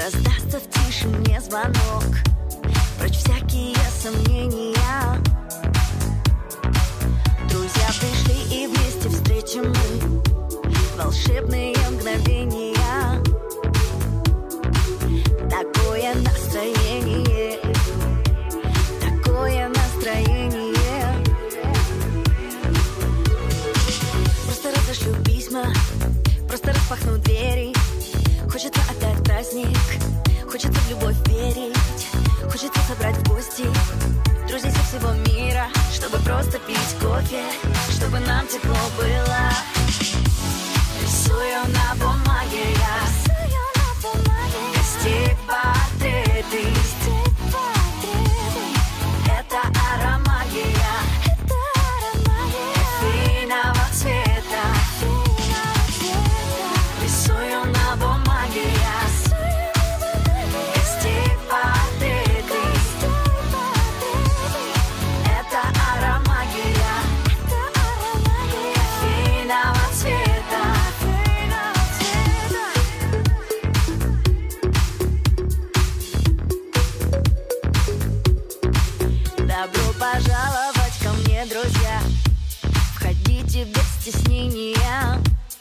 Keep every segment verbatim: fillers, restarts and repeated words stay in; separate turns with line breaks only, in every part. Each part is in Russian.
Раздастся в тишине звонок, прочь всякие сомнения. Друзья пришли и вместе встретим мы волшебные мгновения. Такое настроение, такое настроение. Просто разошлю письма, просто распахну двери. Хочется опять праздник, хочется в любовь верить. Хочется собрать в гости друзей со всего мира, чтобы просто пить кофе, чтобы нам тепло было. Рисую на бумаге я гостей портреты. Это аромагия кофейного цвета. Рисую на бумаге я гостей портреты. Это аромагия кофейного цвета. Добро пожаловать ко мне, друзья. Входите без стеснения.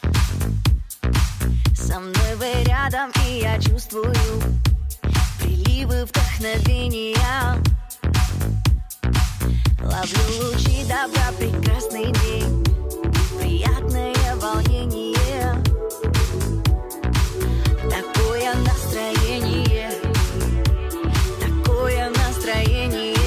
Со мной вы рядом, и я чувствую приливы вдохновения. Ловлю лучи добра, прекрасный день, приятное волнение. Такое настроение, такое настроение.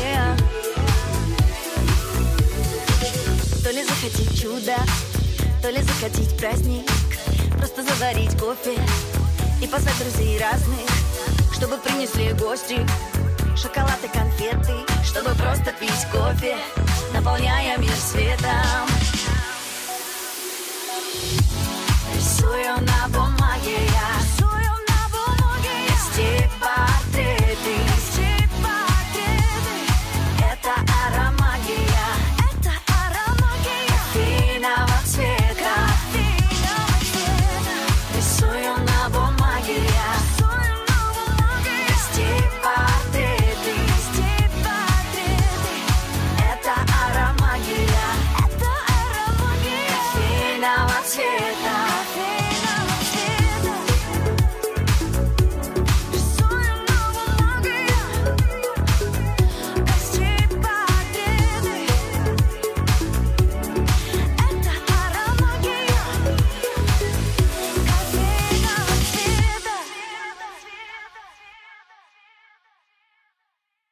То ли захотеть чудо, то ли захотеть праздник. Просто заварить кофе и позвать друзей разных, чтобы принесли гости шоколад и конфеты, чтобы просто пить кофе, наполняя мир светом. Рисую на бумаге я